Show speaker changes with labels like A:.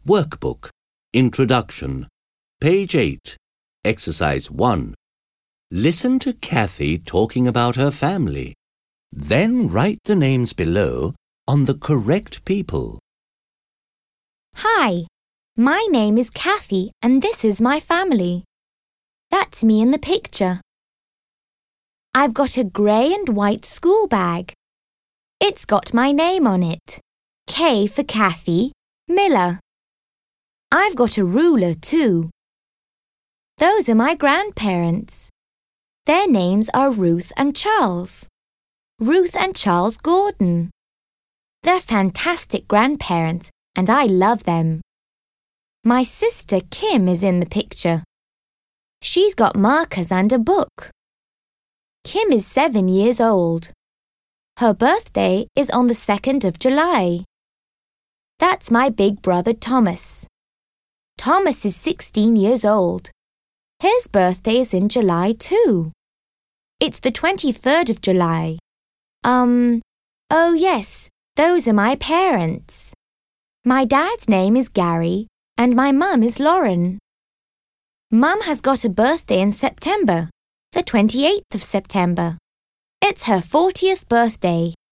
A: Workbook, Introduction, page 8, exercise 1. Listen to Kathy talking about her family. Then write the names below on the correct people.
B: Hi, my name is Kathy and this is my family. That's me in the picture. I've got a grey and white school bag. It's got my name on it. K for Kathy, Miller. I've got a ruler too. Those are my grandparents. Their names are Ruth and Charles. Ruth and Charles Gordon. They're fantastic grandparents and I love them. My sister Kim is in the picture. She's got markers and a book. Kim is 7 years old. Her birthday is on the 2nd of July. That's my big brother Thomas. Thomas is 16 years old. His birthday is in July too. It's the 23rd of July. Oh yes, those are my parents. My dad's name is Gary and my mum is Lauren. Mum has got a birthday in September, the 28th of September. It's her 40th birthday.